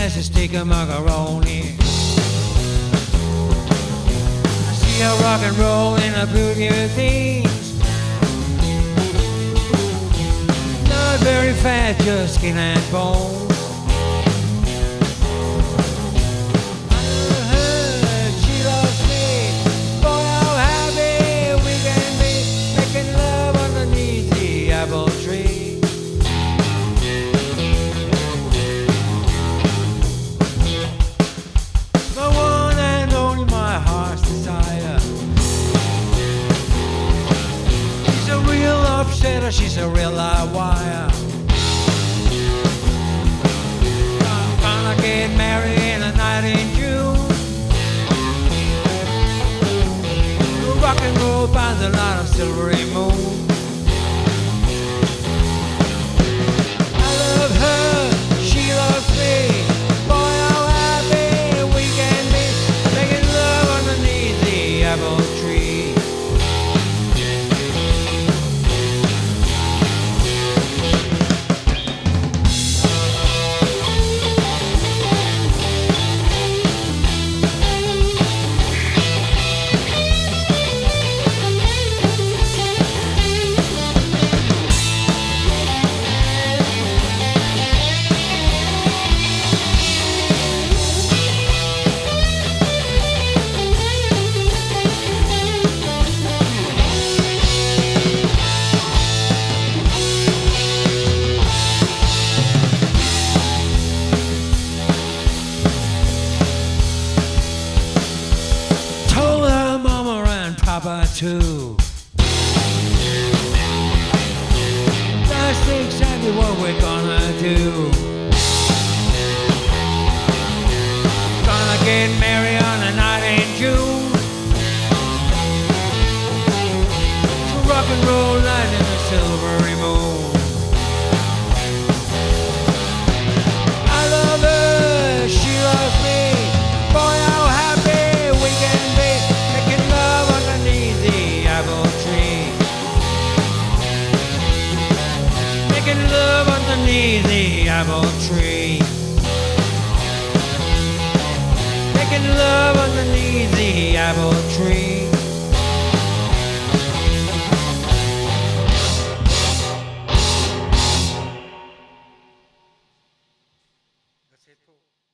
has a steak of macaroni. I see her rock and roll in her blue jeans. Not very fat, just skin and bone. She's a real live wire. I'm gonna get married in a night in June. Rock and roll by the light of silvery moon. I love her, she loves me. Boy, how happy we can be, making love underneath the apple tree. Papa too. That's exactly what we're gonna do. Gonna get married on a night in June. Rock and roll light in the silvery moon. I love her, she loves me. Boy, how happy we can be, making love underneath the apple tree. Making love underneath the apple tree. Making love underneath the apple tree. That's it.